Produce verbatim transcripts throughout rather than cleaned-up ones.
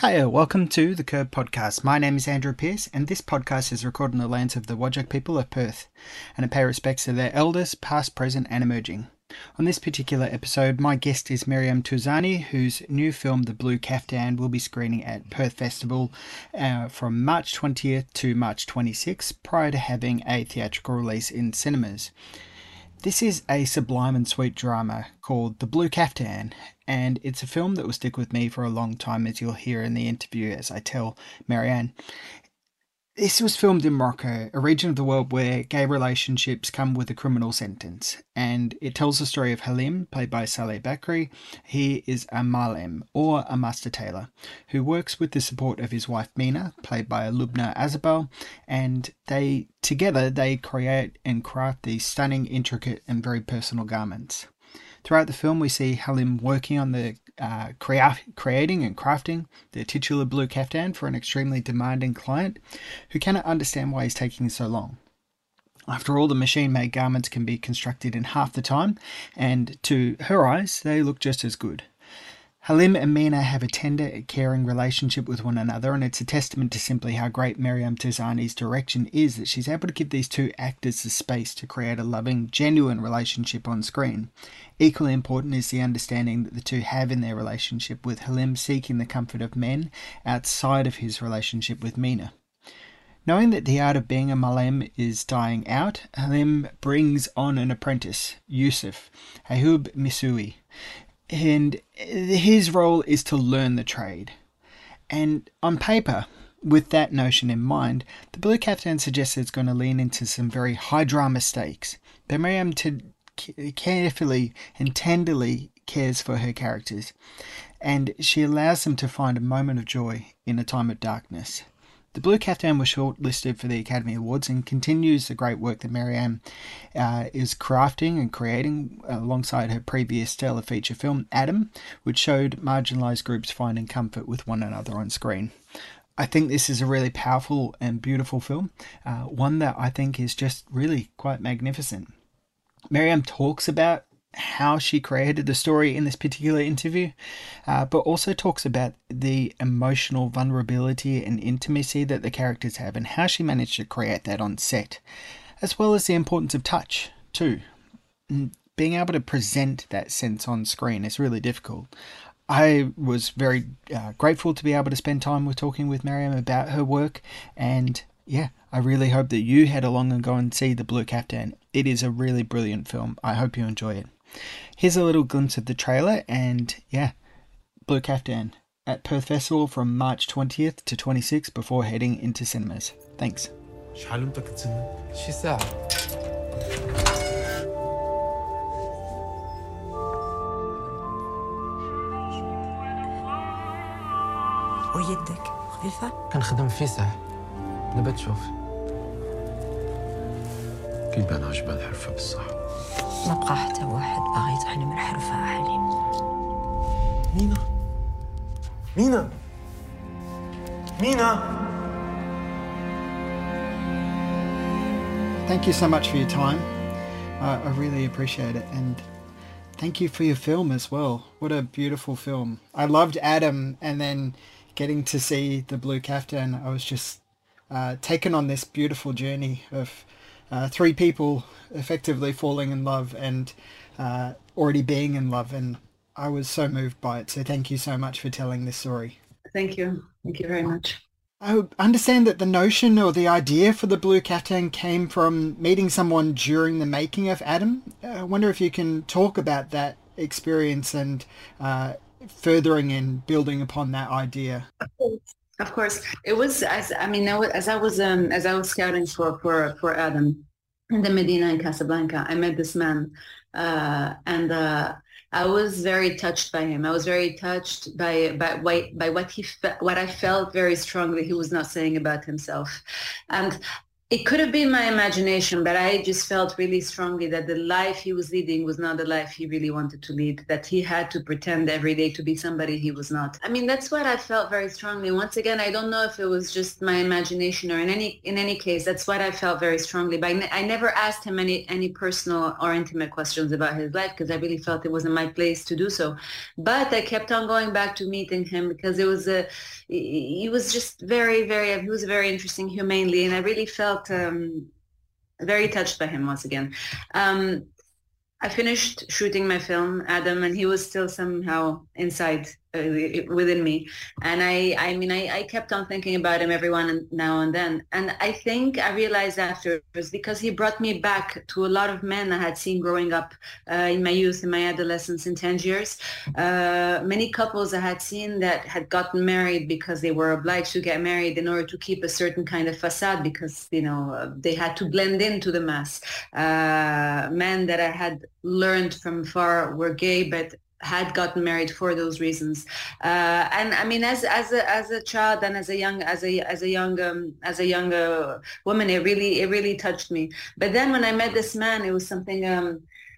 Hiya, welcome to the Curb Podcast. My name is Andrew Pearce, and this podcast is recorded on the lands of the Whadjuk people of Perth, and I pay respects to their elders, past, present, and emerging. On this particular episode, my guest is Miriam Touzani, whose new film, The Blue Caftan, will be screening at Perth Festival uh, from March twentieth to March twenty-sixth, prior to having a theatrical release in cinemas. This is a sublime and sweet drama called The Blue Caftan, and it's a film that will stick with me for a long time, as you'll hear in the interview as I tell Marianne. This was filmed in Morocco, a region of the world where gay relationships come with a criminal sentence, and it tells the story of Halim, played by Saleh Bakri. He is a malem, or a master tailor, who works with the support of his wife Mina, played by Lubna Azabal, and they together they create and craft these stunning, intricate, and very personal garments. Throughout the film, we see Halim working on the uh, crea- creating and crafting the titular blue caftan for an extremely demanding client who cannot understand why he's taking so long. After all, the machine-made garments can be constructed in half the time, and to her eyes, they look just as good. Halim and Mina have a tender, caring relationship with one another, and it's a testament to simply how great Miriam Touzani's direction is that she's able to give these two actors the space to create a loving, genuine relationship on screen. Equally important is the understanding that the two have in their relationship, with Halim seeking the comfort of men outside of his relationship with Mina. Knowing that the art of being a malem is dying out, Halim brings on an apprentice, Yusuf, Ayub Misui, and his role is to learn the trade. And on paper, with that notion in mind, the Blue Caftan suggests it's going to lean into some very high drama stakes, but Miriam to carefully and tenderly cares for her characters, and she allows them to find a moment of joy in a time of darkness. The Blue Caftan was shortlisted for the Academy Awards and continues the great work that Marianne uh, is crafting and creating alongside her previous stellar feature film, Adam, which showed marginalised groups finding comfort with one another on screen. I think this is a really powerful and beautiful film, uh, one that I think is just really quite magnificent. Marianne talks about how she created the story in this particular interview, uh, but also talks about the emotional vulnerability and intimacy that the characters have and how she managed to create that on set, as well as the importance of touch too. And being able to present that sense on screen is really difficult. I was very uh, grateful to be able to spend time with talking with Miriam about her work, and yeah, I really hope that you head along and go and see The Blue Caftan. It is a really brilliant film. I hope you enjoy it. Here's a little glimpse of the trailer, and yeah, Blue Caftan at Perth Festival from March twentieth to twenty-sixth before heading into cinemas. Thanks. شحال متأكد سنة؟ شي ساعة. ويدك خفيفة؟ كنخدم في فيسع. دابا تشوف. كيبان عجبها الحرفة بصح. ما بقى حتى واحد باغي يتعلم الحرفة حليم. مينا مينا مينا. Thank you so much for your time. Uh, I really appreciate it, and thank you for your film as well. What a beautiful film. I loved Adam, and then getting to see The Blue Caftan, I was just uh, taken on this beautiful journey of uh, three people effectively falling in love and uh, already being in love, and I was so moved by it. So thank you so much for telling this story. Thank you. Thank you very much. I understand that the notion or the idea for The Blue Caftan came from meeting someone during the making of Adam. I wonder if you can talk about that experience and uh, furthering and building upon that idea. Of course. Of course. It was, as I mean, as I was um, as I was scouting for, for, for Adam in the Medina in Casablanca, I met this man, uh, and uh, I was very touched by him. I was very touched by by by, by what he fe- what I felt very strongly he was not saying about himself, and It could have been my imagination, but I just felt really strongly that the life he was leading was not the life he really wanted to lead, that he had to pretend every day to be somebody he was not. I mean, that's what I felt very strongly. Once again, I don't know if it was just my imagination or in any in any case, that's what I felt very strongly. But I, ne- I never asked him any, any personal or intimate questions about his life because I really felt it wasn't my place to do so. But I kept on going back to meeting him because it was a, he was just very, very, he was very interesting humanely, and I really felt um, very touched by him once again. Um, I finished shooting my film, Adam, and he was still somehow inside uh, within me. And I, I mean, I, I kept on thinking about him every one now and then. And I think I realized after it was because he brought me back to a lot of men I had seen growing up uh, in my youth, in my adolescence, in Tangiers. Uh, many couples I had seen that had gotten married because they were obliged to get married in order to keep a certain kind of facade because, you know, they had to blend into the mass. Uh, men that I had learned from far were gay, but had gotten married for those reasons. Uh, and I mean, as as a as a child and as a young as a as a young um, as a young uh, woman, it really it really touched me. But then when I met this man, it was something. Um,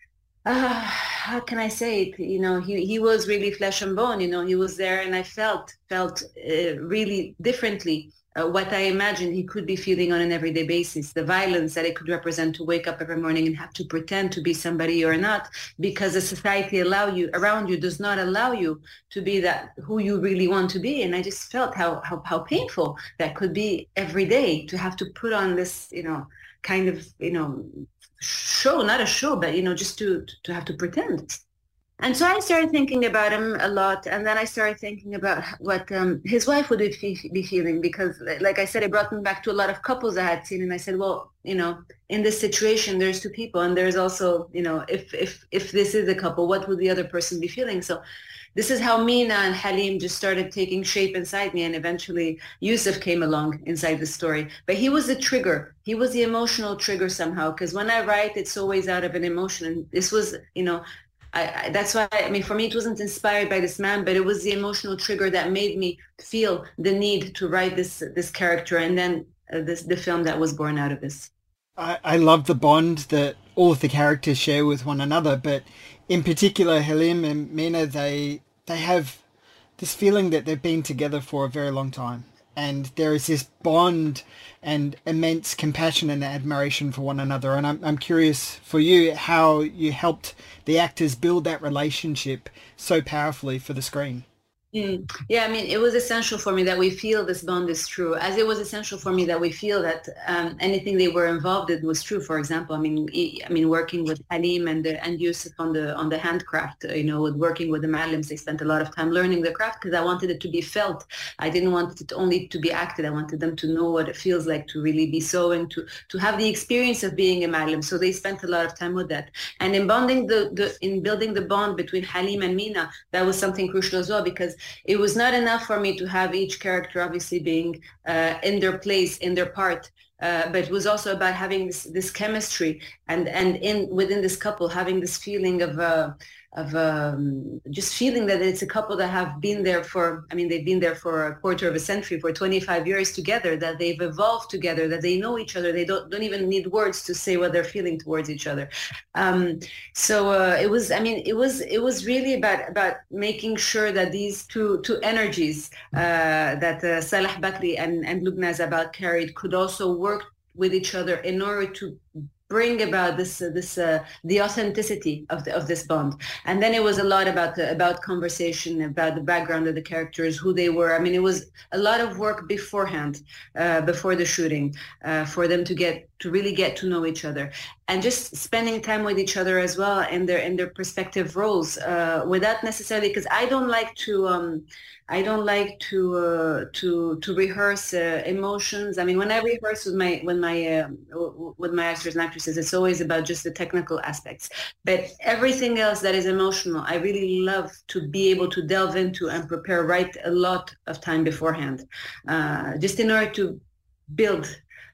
uh, how can I say it? You know, he he was really flesh and bone. You know, he was there, and I felt felt uh, really differently. Uh, what I imagined he could be feeling on an everyday basis, the violence that it could represent to wake up every morning and have to pretend to be somebody you're not, because the society allow you around you does not allow you to be that who you really want to be. And I just felt how how, how painful that could be every day to have to put on this, you know, kind of, you know, show, not a show, but, you know, just to to have to pretend. And so I started thinking about him a lot, and then I started thinking about what um, his wife would be, be feeling, because, like I said, it brought me back to a lot of couples I had seen, and I said, well, you know, in this situation, there's two people, and there's also, you know, if if if this is a couple, what would the other person be feeling? So this is how Mina and Halim just started taking shape inside me, and eventually Yusuf came along inside the story. But he was the trigger. He was the emotional trigger somehow, because when I write, it's always out of an emotion, and this was, you know, I, I, that's why, I mean, for me, it wasn't inspired by this man, but it was the emotional trigger that made me feel the need to write this this character, and then uh, this the film that was born out of this. I, I love the bond that all of the characters share with one another, but in particular, Halim and Mina, they they have this feeling that they've been together for a very long time. And there is this bond and immense compassion and admiration for one another. And I'm I'm curious for you how you helped the actors build that relationship so powerfully for the screen. Mm. Yeah, I mean, it was essential for me that we feel this bond is true, as it was essential for me that we feel that um, anything they were involved in was true. For example, I mean, I mean, working with Halim and the, and Yusuf on the on the handcraft, you know, with working with the Ma'alims, they spent a lot of time learning the craft because I wanted it to be felt. I didn't want it only to be acted. I wanted them to know what it feels like to really be sewing, to to have the experience of being a Ma'alim. So they spent a lot of time with that. And in bonding the, the in building the bond between Halim and Mina, that was something crucial as well, because it was not enough for me to have each character obviously being uh, in their place, in their part, uh, but it was also about having this, this chemistry and and in within this couple having this feeling of uh, of um, just feeling that it's a couple that have been there for, I mean, they've been there for a quarter of a century, for twenty-five years together, that they've evolved together, that they know each other. They don't don't even need words to say what they're feeling towards each other. Um, so uh, it was, I mean, it was it was really about about making sure that these two two energies uh, that uh, Salah Bakri and, and Lubna Zabal carried could also work with each other in order to bring about this uh, this uh, the authenticity of the, of this bond. And then it was a lot about the, about conversation, about the background of the characters, who they were. I mean, it was a lot of work beforehand, uh, before the shooting, uh, for them to get to really get to know each other, and just spending time with each other as well in their in their respective roles, uh, without necessarily, because I don't like to um, I don't like to uh, to to rehearse uh, emotions. I mean, when I rehearse with my when my uh, with my actors and actresses, it's always about just the technical aspects. But everything else that is emotional, I really love to be able to delve into and prepare right a lot of time beforehand, uh, just in order to build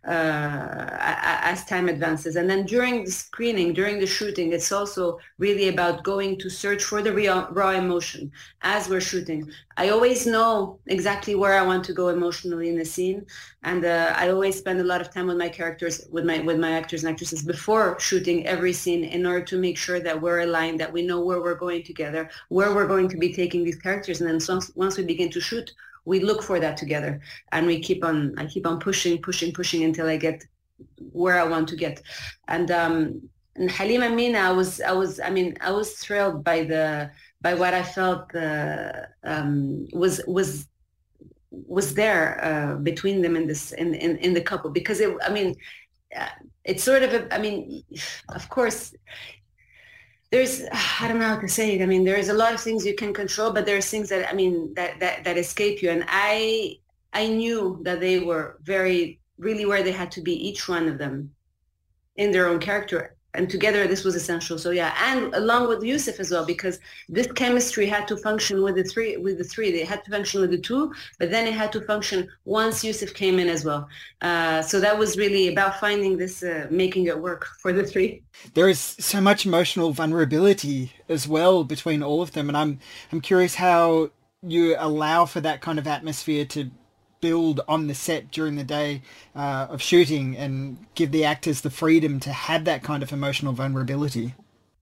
uh, as time advances. And then during the screening, during the shooting, it's also really about going to search for the real, raw emotion as we're shooting. I always know exactly where I want to go emotionally in the scene, and uh, I always spend a lot of time with my characters, with my with my actors and actresses before shooting every scene, in order to make sure that we're aligned, that we know where we're going together, where we're going to be taking these characters, and then once once we begin to shoot, we look for that together, and we keep on. I keep on pushing, pushing, pushing until I get where I want to get. And um, and Halim and Mina, I was, I was, I mean, I was thrilled by the by what I felt uh, um, was was was there uh, between them in this in, in in the couple, because it, I mean, uh, it's sort of a, I mean, of course. There's, I don't know how to say it. I mean, there's a lot of things you can control, but there's things that, I mean, that, that, that escape you. And I, I knew that they were very, really where they had to be, each one of them in their own character. And together, this was essential. So yeah, and along with Yusuf as well, because this chemistry had to function with the three. With the three, they had to function with the two, but then it had to function once Yusuf came in as well. Uh, so that was really about finding this, uh, making it work for the three. There is so much emotional vulnerability as well between all of them, and I'm I'm curious how you allow for that kind of atmosphere to build on the set during the day uh, of shooting, and give the actors the freedom to have that kind of emotional vulnerability.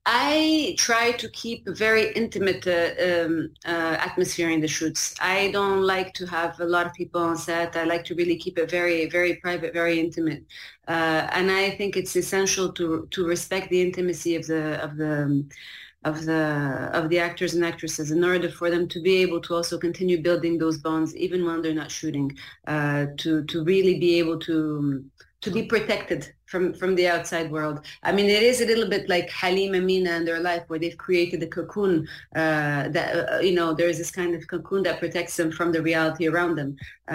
I try to keep a very intimate uh, um, uh, atmosphere in the shoots. I don't like to have a lot of people on set. I like to really keep it very, very private, very intimate. Uh, and I think it's essential to to respect the intimacy of the of the of the of the actors and actresses, in order for them to be able to also continue building those bonds even when they're not shooting, uh, to to really be able to to be protected from from the outside world. I mean, it is a little bit like Halim and Mina and their life, where they've created a cocoon uh, that, uh, you know, there's this kind of cocoon that protects them from the reality around them.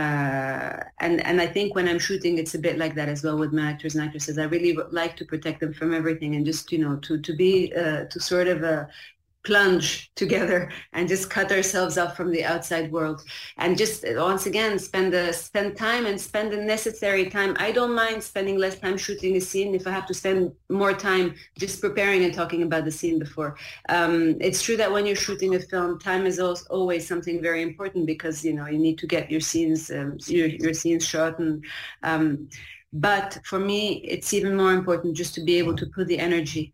Uh, and, and I think when I'm shooting, it's a bit like that as well with my actors and actresses. I really like to protect them from everything, and just, you know, to, to be, uh, to sort of uh, plunge together and just cut ourselves off from the outside world, and just once again spend the spend time and spend the necessary time. I don't mind spending less time shooting a scene if I have to spend more time just preparing and talking about the scene before. Um, it's true that when you're shooting a film, time is also always something very important, because, you know, you need to get your scenes um, your, your scenes shot, and um, but for me it's even more important just to be able to put the energy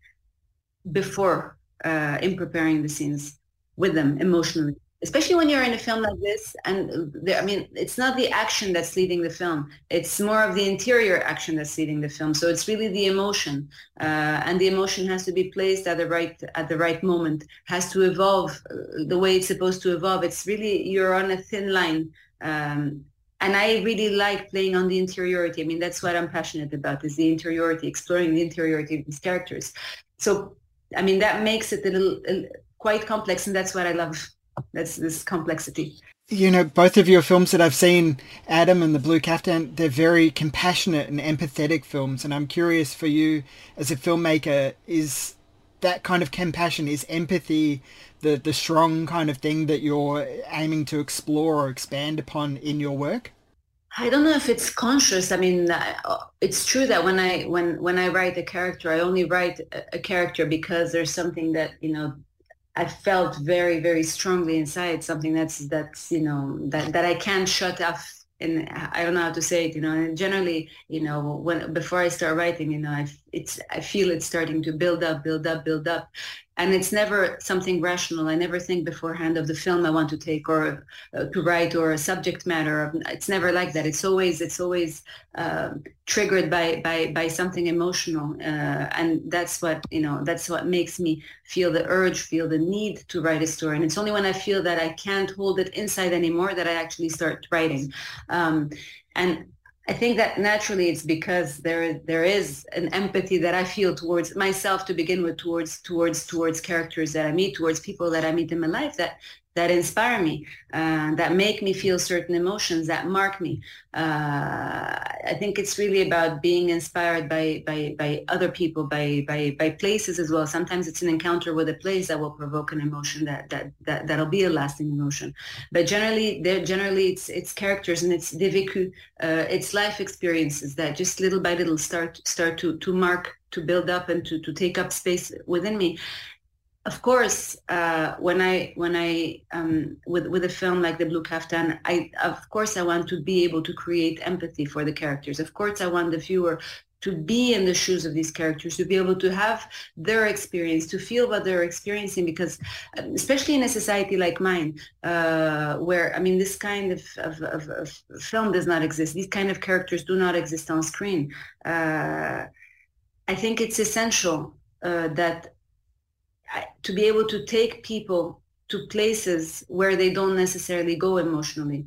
before Uh, in preparing the scenes with them emotionally, especially when you're in a film like this. And there, I mean, it's not the action that's leading the film, it's more of the interior action that's leading the film. So it's really the emotion, uh, and the emotion has to be placed at the right at the right moment, has to evolve uh, the way it's supposed to evolve. It's really, you're on a thin line. Um, And I really like playing on the interiority. I mean, that's what I'm passionate about, is the interiority, exploring the interiority of these characters. So I mean, that makes it a little, a, quite complex, and that's what I love. That's this complexity. You know, both of your films that I've seen, Adam and The Blue Caftan, they're very compassionate and empathetic films. And I'm curious for you as a filmmaker, is that kind of compassion, is empathy the, the strong kind of thing that you're aiming to explore or expand upon in your work? I don't know if it's conscious. I mean, it's true that when I when when I write a character, I only write a, a character because there's something that, you know, I felt very, very strongly inside, something that's that's you know that that I can't shut off. And I don't know how to say it, you know. And generally, you know, when before I start writing, you know, I it's I feel it's starting to build up, build up, build up. And it's never something rational. I never think beforehand of the film I want to take, or uh, to write, or a subject matter. It's never like that. It's always it's always uh, triggered by by by something emotional, uh, and that's what you know. That's what makes me feel the urge, feel the need to write a story. And it's only when I feel that I can't hold it inside anymore that I actually start writing. Um, and I think that naturally it's because there there is an empathy that I feel towards myself to begin with, towards towards towards characters that I meet, towards people that I meet in my life, that that inspire me, uh, that make me feel certain emotions, that mark me. Uh, I think it's really about being inspired by by by other people, by by by places as well. Sometimes it's an encounter with a place that will provoke an emotion that that that that'll be a lasting emotion. But generally, they're generally it's it's characters and it's des vécus, uh, it's life experiences that just little by little start start to to mark, to build up, and to to take up space within me. Of course, uh, when I when I um, with with a film like The Blue Kaftan, I of course I want to be able to create empathy for the characters. Of course, I want the viewer to be in the shoes of these characters, to be able to have their experience, to feel what they're experiencing. Because, especially in a society like mine, uh, where I mean, this kind of, of, of, of film does not exist. These kind of characters do not exist on screen. Uh, I think it's essential uh, that. to be able to take people to places where they don't necessarily go emotionally.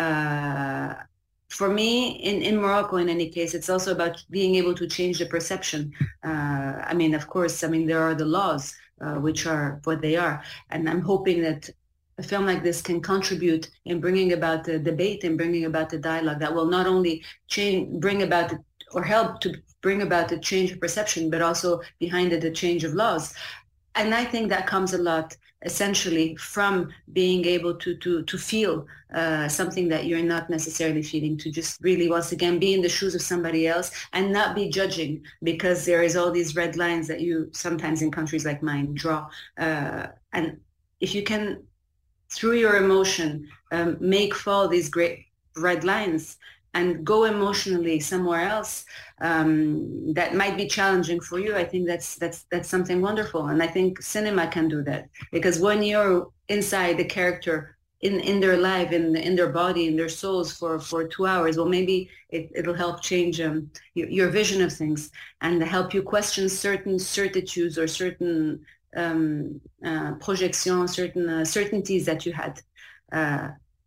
Uh, for me, in, in Morocco, in any case, it's also about being able to change the perception. Uh, I mean, of course, I mean, there are the laws, uh, which are what they are. And I'm hoping that a film like this can contribute in bringing about the debate and bringing about the dialogue that will not only change, bring about the, or help to bring about the change of perception, but also behind it, the change of laws. And I think that comes a lot, essentially, from being able to to to feel uh, something that you're not necessarily feeling, to just really, once again, be in the shoes of somebody else and not be judging, because there is all these red lines that you sometimes in countries like mine draw. Uh, and if you can, through your emotion, um, make fall these great red lines and go emotionally somewhere else, um, that might be challenging for you. I think that's that's that's something wonderful, and I think cinema can do that, because when you're inside the character, in, in their life, in in their body, in their souls for, for two hours, well, maybe it, it'll help change um, your, your vision of things and help you question certain certitudes or certain um, uh, projections, certain uh, certainties that you had. Uh,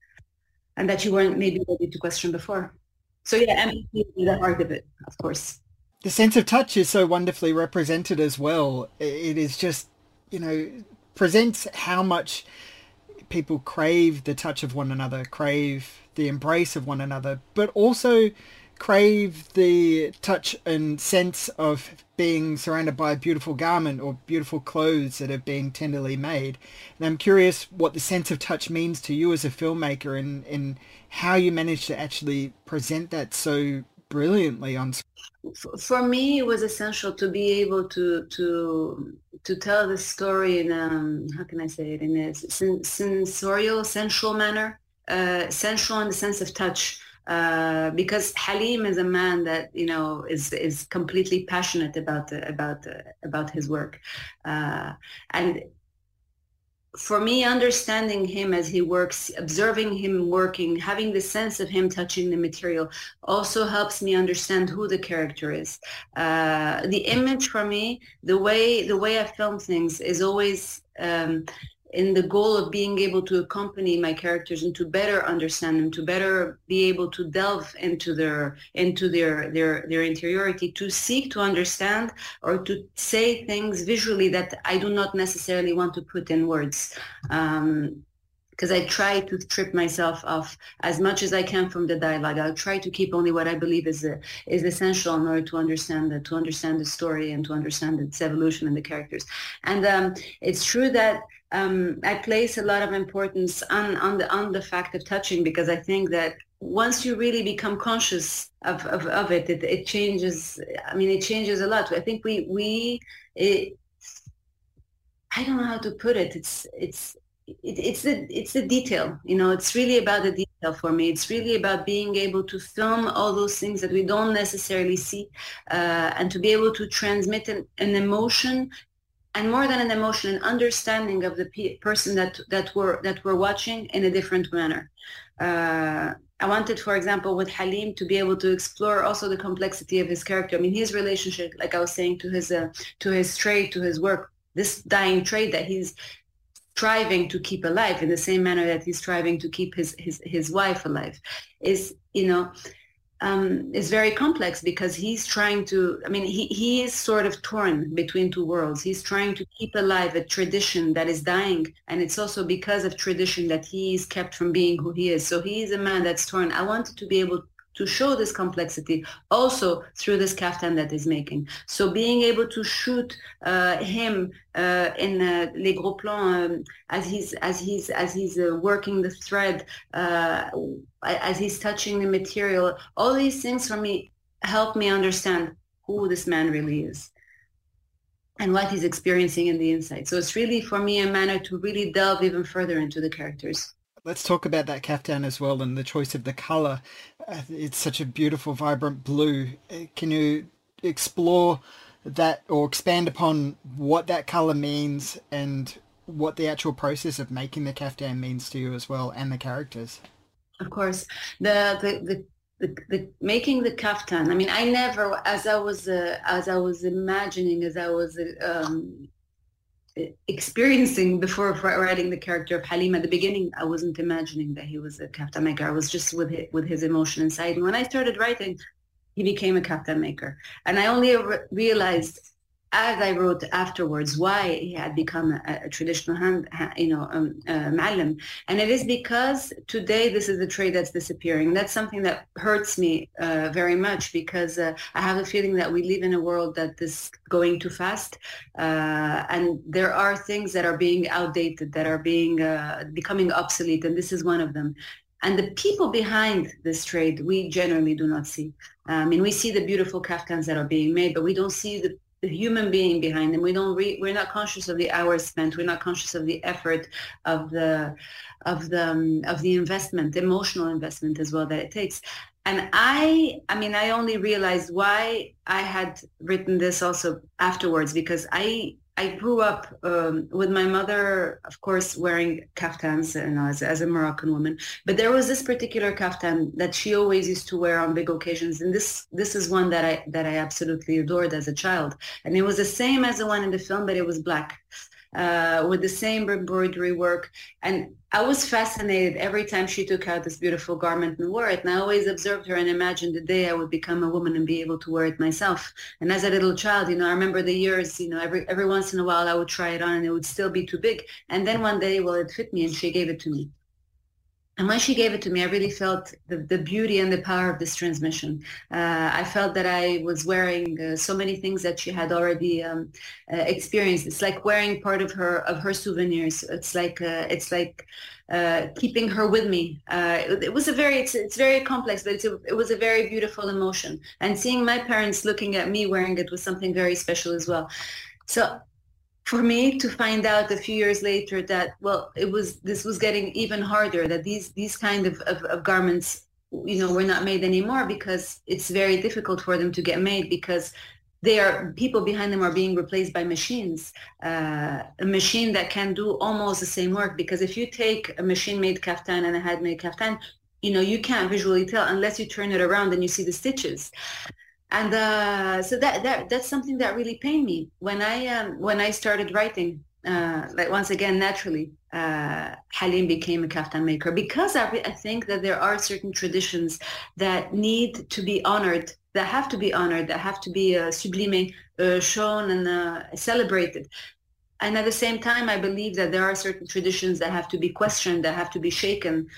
and that you weren't maybe ready to question before. So yeah, empathy is the heart of it, of course. The sense of touch is so wonderfully represented as well. It is just, you know, presents how much people crave the touch of one another, crave the embrace of one another, but also crave the touch and sense of being surrounded by a beautiful garment or beautiful clothes that have been tenderly made. And I'm curious what the sense of touch means to you as a filmmaker, and, and how you manage to actually present that so brilliantly on screen. For me, it was essential to be able to to to tell the story in um how can I say it, in a sen- sensorial, sensual manner, uh, sensual in the sense of touch. Uh, because Halim is a man that, you know, is is completely passionate about the, about the, about his work, uh, and for me, understanding him as he works, observing him working, having the sense of him touching the material, also helps me understand who the character is. Uh, the image for me, the way the way I film things is always. Um, in the goal of being able to accompany my characters and to better understand them, to better be able to delve into their into their their their interiority, to seek to understand or to say things visually that I do not necessarily want to put in words. Um, because I try to strip myself off as much as I can from the dialogue. I'll try to keep only what I believe is uh, is essential in order to understand the, to understand the story and to understand its evolution and the characters. And um, it's true that um, I place a lot of importance on on the on the fact of touching, because I think that once you really become conscious of of, of it, it, it changes. I mean, it changes a lot. I think we we it, I don't know how to put it. It's it's. It, it's the it's the detail, you know. It's really about the detail for me. It's really about being able to film all those things that we don't necessarily see, uh, and to be able to transmit an, an emotion, and more than an emotion, an understanding of the pe- person that that we're that we're watching in a different manner. Uh, I wanted, for example, with Halim, to be able to explore also the complexity of his character. I mean, his relationship, like I was saying, to his uh, to his trade, to his work, this dying trade that he's striving to keep alive, in the same manner that he's striving to keep his his his wife alive, is, you know, um, is very complex because he's trying to, I mean, he, he is sort of torn between two worlds. He's trying to keep alive a tradition that is dying. And it's also because of tradition that he is kept from being who he is. So he is a man that's torn. I wanted to be able to show this complexity also through this kaftan that he's making. So being able to shoot uh, him uh, in uh, les gros plans um, as he's as he's as he's uh, working the thread, uh, as he's touching the material, all these things for me help me understand who this man really is and what he's experiencing in the inside. So it's really for me a manner to really delve even further into the characters. Let's talk about that kaftan as well and the choice of the color. Uh, it's such a beautiful, vibrant blue. Uh, Can you explore that or expand upon what that color means and what the actual process of making the kaftan means to you as well, and the characters? Of course, the the the, the, the making the kaftan. I mean, I never, as I was uh, as I was imagining, as I was um, experiencing before writing the character of Halim. At the beginning, I wasn't imagining that he was a kaftan maker. I was just with his, with his emotion inside. And when I started writing, he became a kaftan maker, and I only re- realized as I wrote afterwards why he had become a, a traditional hand, you know, um, uh, ma'allim. And it is because today this is a trade that's disappearing. That's something that hurts me uh, very much, because uh, I have a feeling that we live in a world that is going too fast, uh, and there are things that are being outdated, that are being uh, becoming obsolete, and this is one of them. And the people behind this trade, we generally do not see. I mean, we see the beautiful kaftans that are being made, but we don't see the the human being behind them. We don't re- we're not conscious of the hours spent. We're not conscious of the effort, of the of the um, of the investment, emotional investment as well that it takes. And I I mean I only realized why I had written this also afterwards, because I I grew up um, with my mother, of course, wearing kaftans, you know, as, as a Moroccan woman. But there was this particular kaftan that she always used to wear on big occasions, and this this is one that I that I absolutely adored as a child. And it was the same as the one in the film, but it was black, uh, with the same embroidery work. And I was fascinated every time she took out this beautiful garment and wore it. And I always observed her and imagined the day I would become a woman and be able to wear it myself. And as a little child, you know, I remember the years, you know, every every once in a while I would try it on and it would still be too big. And then one day, well, it fit me and she gave it to me. And when she gave it to me, I really felt the, the beauty and the power of this transmission. Uh, I felt that I was wearing uh, so many things that she had already um, uh, experienced. It's like wearing part of her of her souvenirs. It's like uh, it's like uh, keeping her with me. Uh, it, it was a very it's it's very complex, but it's a, it was a very beautiful emotion. And seeing my parents looking at me wearing it was something very special as well. So for me to find out a few years later that, well, it was this was getting even harder, that these these kind of, of, of garments, you know, were not made anymore, because it's very difficult for them to get made, because they are people behind them are being replaced by machines, uh, a machine that can do almost the same work. Because if you take a machine-made kaftan and a handmade kaftan, you know, you can't visually tell unless you turn it around and you see the stitches. And uh, so that, that that's something that really pained me when I um, when I started writing. Uh, like once again, naturally, uh, Halim became a kaftan maker, because I, re- I think that there are certain traditions that need to be honored, that have to be honored, that have to be uh, sublimé, uh, shown and uh, celebrated. And at the same time, I believe that there are certain traditions that have to be questioned, that have to be shaken.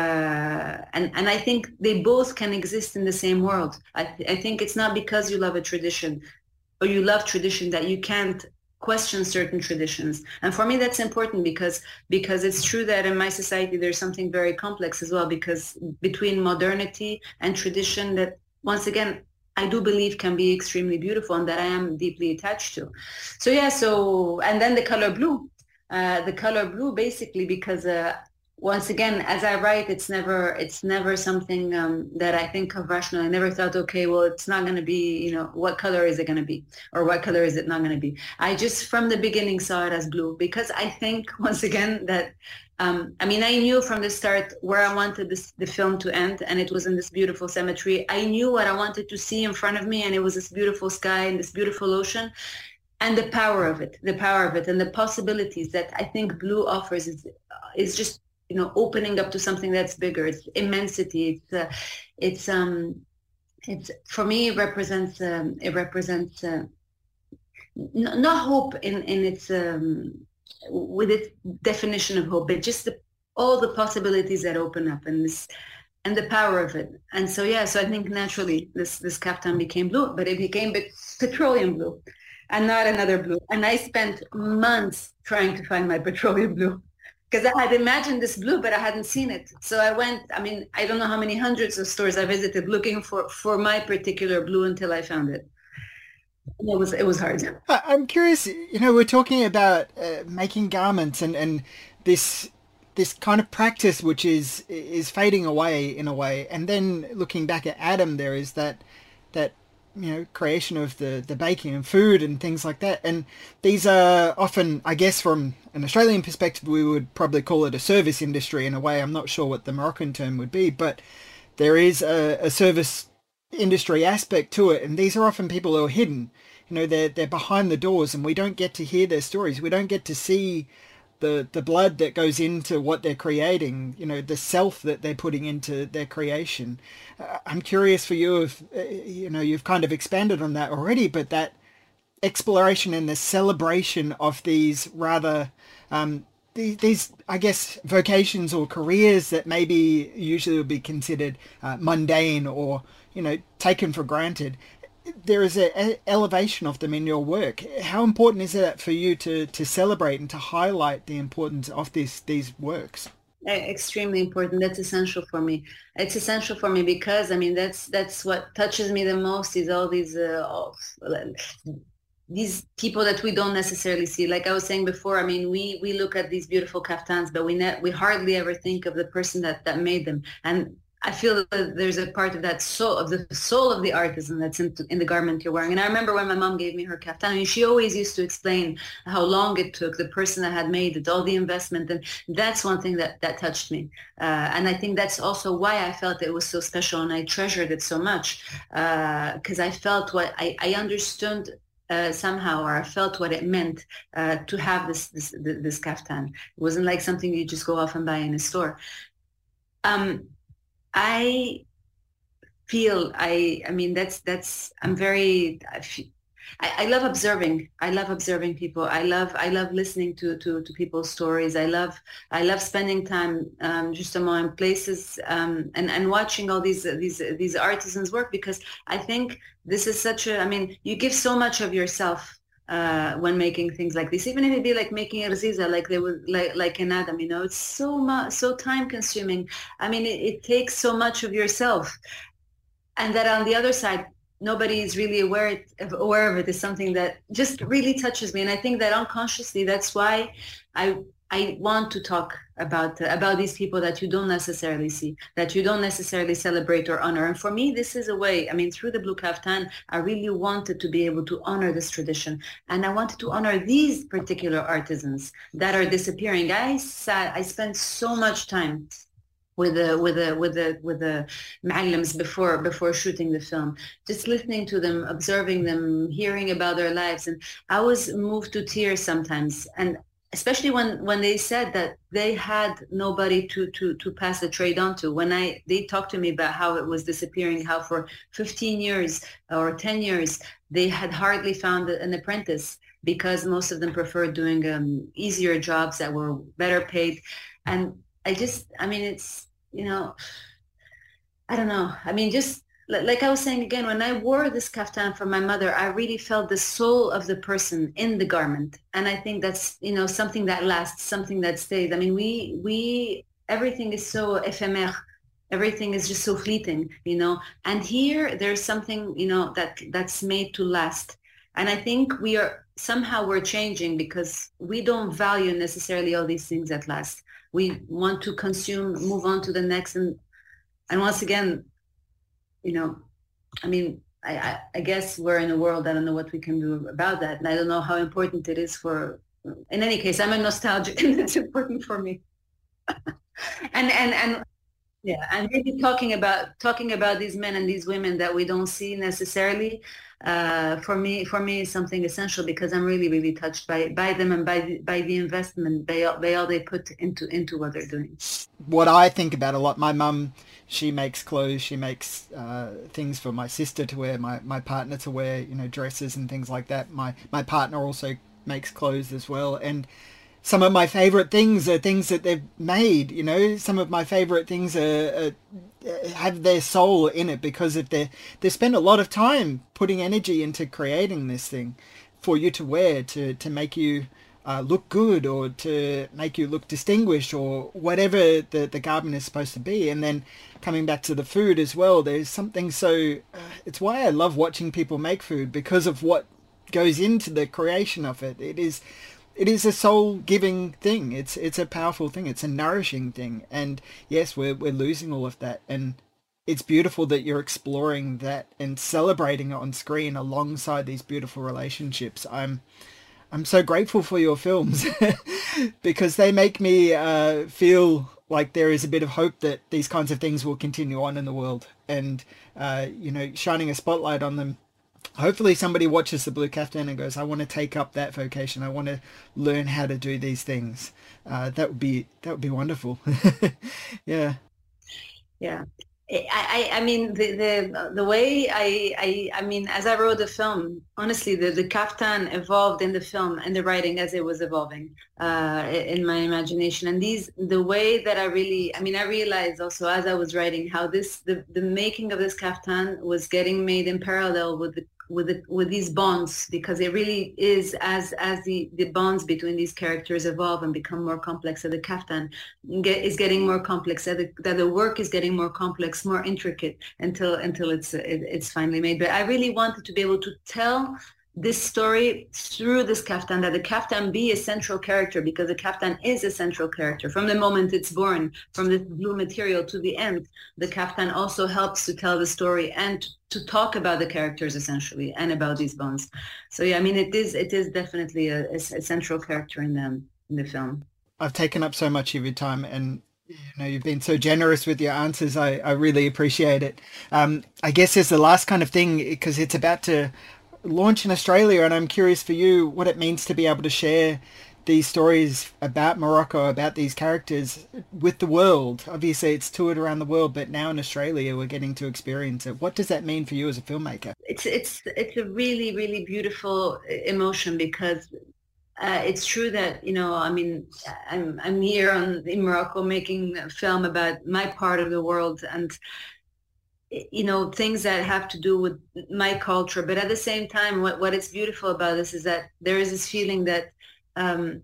Uh, and, and I think they both can exist in the same world. I, th- I think it's not because you love a tradition or you love tradition that you can't question certain traditions. And for me, that's important, because because it's true that in my society, there's something very complex as well, because between modernity and tradition that, once again, I do believe can be extremely beautiful and that I am deeply attached to. So yeah, so, and then the color blue, uh, the color blue basically because uh, once again, as I write, it's never, it's never something um, that I think of rationally. I never thought, okay, well, it's not going to be, you know, what color is it going to be? Or what color is it not going to be? I just, from the beginning, saw it as blue, because I think, once again, that Um, I mean, I knew from the start where I wanted this, the film to end, and it was in this beautiful cemetery. I knew what I wanted to see in front of me, and it was this beautiful sky and this beautiful ocean, and the power of it, the power of it, and the possibilities that I think blue offers is is just, you know, opening up to something that's bigger. It's immensity. It's uh, it's um it's for me it represents um, it represents uh, n- not hope in in its um, with its definition of hope, but just the, all the possibilities that open up and this and the power of it. And so yeah, so I think naturally this this kaftan became blue, but it became petroleum blue and not another blue. And I spent months trying to find my petroleum blue, because I had imagined this blue, but I hadn't seen it. So I went, I mean, I don't know how many hundreds of stores I visited looking for, for my particular blue until I found it. And it was, it was hard. I- I'm curious, you know, we're talking about uh, making garments and, and this this kind of practice which is is fading away in a way. And then looking back at Adam, there is that that you know creation of the the baking and food and things like that. And these are often, I guess, from an Australian perspective, we would probably call it a service industry in a way. I'm not sure what the Moroccan term would be, but there is a, a service industry aspect to it. And these are often people who are hidden. You know, they're they're behind the doors, and we don't get to hear their stories. We don't get to see the the blood that goes into what they're creating, you know, the self that they're putting into their creation. Uh, I'm curious for you if, uh, you know, you've kind of expanded on that already, but that exploration and the celebration of these rather, um, these, these, I guess, vocations or careers that maybe usually would be considered uh, mundane or, you know, taken for granted. There is an elevation of them in your work. How important is that for you to, to celebrate and to highlight the importance of this, these works? Extremely important. That's essential for me. It's essential for me because, I mean, that's that's what touches me the most is all these uh, all, these people that we don't necessarily see. Like I was saying before, I mean, we we look at these beautiful kaftans, but we ne- we hardly ever think of the person that, that made them. And I feel that there's a part of that soul, of the soul of the artisan that's in, in the garment you're wearing. And I remember when my mom gave me her kaftan, I mean, she always used to explain how long it took, the person that had made it, all the investment. And that's one thing that, that touched me. Uh, and I think that's also why I felt it was so special and I treasured it so much, because uh, I felt what I, I understood Uh, somehow, or I felt what it meant uh, to have this, this this kaftan. It wasn't like something you just go off and buy in a store. Um, I feel I I mean that's that's I'm very I, feel, I, I love observing. I love observing people. I love I love listening to to, to people's stories. I love I love spending time um, just among places um, and and watching all these these these artisans work, because I think this is such a I mean you give so much of yourself uh, when making things like this, even if it be like making a riziza, like they would like like in Adam, you know, it's so much so time consuming. I mean, it, it takes so much of yourself, and that on the other side, nobody is really aware of, aware of it is something that just really touches me. And I think that unconsciously, that's why I I want to talk about uh, about these people that you don't necessarily see, that you don't necessarily celebrate or honor. And for me, this is a way. I mean, through the Blue Kaftan, I really wanted to be able to honor this tradition, and I wanted to honor these particular artisans that are disappearing. I sat, I spent so much time with the with the with the with the معلمs before before shooting the film, just listening to them, observing them, hearing about their lives, and I was moved to tears sometimes. And especially when when they said that they had nobody to to to pass the trade on to. When I they talked to me about how it was disappearing, how for fifteen years or ten years they had hardly found an apprentice because most of them preferred doing um, easier jobs that were better paid. And I just, I mean, it's, you know, I don't know. I mean, just like I was saying again, when I wore this kaftan for my mother, I really felt the soul of the person in the garment. And I think that's, you know, something that lasts, something that stays. I mean, we, we, everything is so éphémère. Everything is just so fleeting, you know, and here there's something, you know, that that's made to last. And I think we are, somehow we're changing because we don't value necessarily all these things that last. We want to consume, move on to the next. And, and once again, you know, I mean, I, I, I guess we're in a world, I don't know what we can do about that. And I don't know how important it is for, in any case, I'm a nostalgic and it's important for me. and, and, and Yeah, and maybe talking about talking about these men and these women that we don't see necessarily, uh, for me for me is something essential because I'm really really touched by by them and by the, by the investment by all, by all they put into into what they're doing. What I think about a lot, my mum, she makes clothes, she makes uh, things for my sister to wear, my, my partner to wear, you know, dresses and things like that. My my partner also makes clothes as well, and some of my favorite things are things that they've made, you know. Some of my favorite things are, are have their soul in it because if they they spend a lot of time putting energy into creating this thing for you to wear, to to make you uh, look good or to make you look distinguished or whatever the the garment is supposed to be. And then coming back to the food as well, there's something so uh, it's why I love watching people make food, because of what goes into the creation of it. It is It is a soul-giving thing. It's it's a powerful thing. It's a nourishing thing. And yes, we're we're losing all of that. And it's beautiful that you're exploring that and celebrating it on screen alongside these beautiful relationships. I'm I'm so grateful for your films because they make me uh, feel like there is a bit of hope that these kinds of things will continue on in the world. And uh, you know, shining a spotlight on them. Hopefully somebody watches The Blue Caftan and goes, I want to take up that vocation. I want to learn how to do these things. Uh, that would be that would be wonderful. Yeah. Yeah. I, I, I mean, the, the the way I, I I mean, as I wrote the film, honestly, the, the kaftan evolved in the film and the writing as it was evolving uh, in my imagination. And these, the way that I really, I mean, I realized also as I was writing how this, the, the making of this kaftan was getting made in parallel with the with the, with these bonds, because it really is as as the the bonds between these characters evolve and become more complex, that the kaftan get, is getting more complex, that the, that the work is getting more complex, more intricate until until it's it, it's finally made. But I really wanted to be able to tell this story through this kaftan, that the kaftan be a central character, because the kaftan is a central character from the moment it's born, from the blue material to the end. The kaftan also helps to tell the story and to talk about the characters essentially and about these bonds. So yeah, I mean, it is it is definitely a, a, a central character in them in the film. I've taken up so much of your time, and you know, you've been so generous with your answers. I, I really appreciate it. Um, I guess as the last kind of thing, because it's about to launch in Australia, and I'm curious for you what it means to be able to share these stories about Morocco, about these characters with the world. Obviously it's toured around the world, but now in Australia we're getting to experience it. What does that mean for you as a filmmaker? It's it's it's a really really beautiful emotion, because uh, it's true that, you know, I mean, I'm I'm here on in Morocco making a film about my part of the world, and you know, things that have to do with my culture. But at the same time, what, what is beautiful about this is that there is this feeling that um,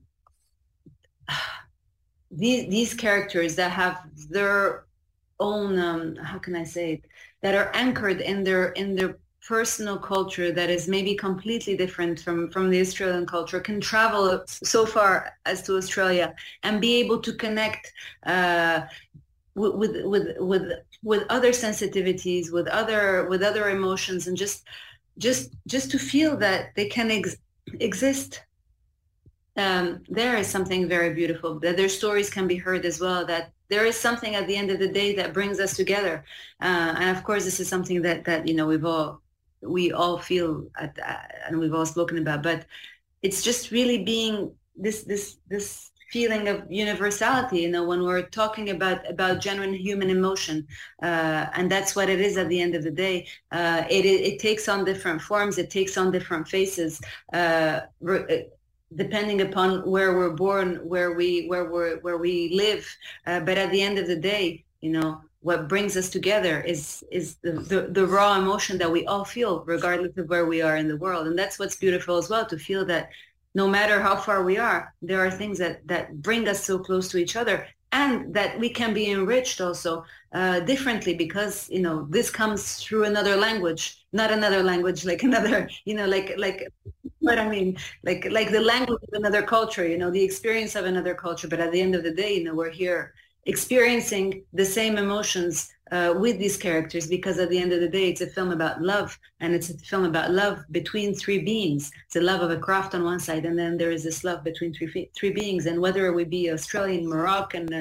these these characters that have their own, um, how can I say it, that are anchored in their in their personal culture that is maybe completely different from, from the Australian culture, can travel so far as to Australia and be able to connect uh, with, with with with with other sensitivities, with other with other emotions, and just just just to feel that they can ex- exist. Um, there is something very beautiful, that their stories can be heard as well, that there is something at the end of the day that brings us together. Uh, and of course, this is something that, that, you know, we've all, we all feel at, uh, and we've all spoken about, but it's just really being this, this, this feeling of universality, you know, when we're talking about, about genuine human emotion. Uh, and that's what it is at the end of the day. Uh, it, it, it takes on different forms. It takes on different faces. Uh, re- depending upon where we're born, where we where we where we live, uh, but at the end of the day, you know, what brings us together is is the, the the raw emotion that we all feel, regardless of where we are in the world. And that's what's beautiful as well, to feel that no matter how far we are, there are things that that bring us so close to each other, and that we can be enriched also uh, differently, because, you know, this comes through another language, not another language, like another, you know, like like what I mean, like like the language of another culture, you know, the experience of another culture. But at the end of the day, you know, we're here experiencing the same emotions uh, with these characters, because at the end of the day, it's a film about love, and it's a film about love between three beings. It's a love of a craft on one side, and then there is this love between three three beings. And whether we be Australian, Moroccan, uh,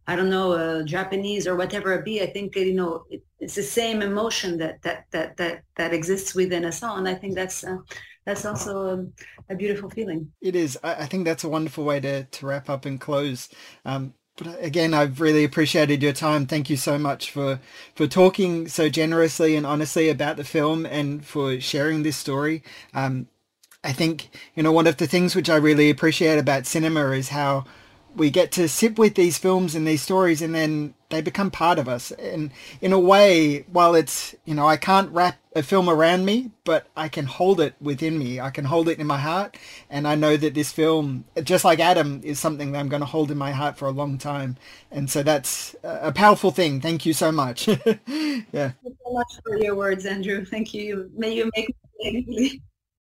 I don't know, uh, Japanese or whatever it be. I think, you know, it, it's the same emotion that that that that that exists within a song. I think that's uh, that's also um, a beautiful feeling. It is. I, I think that's a wonderful way to to wrap up and close. Um, but again, I've really appreciated your time. Thank you so much for for talking so generously and honestly about the film and for sharing this story. Um, I think, you know, one of the things which I really appreciate about cinema is how we get to sit with these films and these stories and then they become part of us. And in a way, while it's, you know, I can't wrap a film around me, but I can hold it within me. I can hold it in my heart. And I know that this film, just like Adam, is something that I'm going to hold in my heart for a long time. And so that's a powerful thing. Thank you so much. Yeah. Thank you so much for your words, Andrew. Thank you. May you make me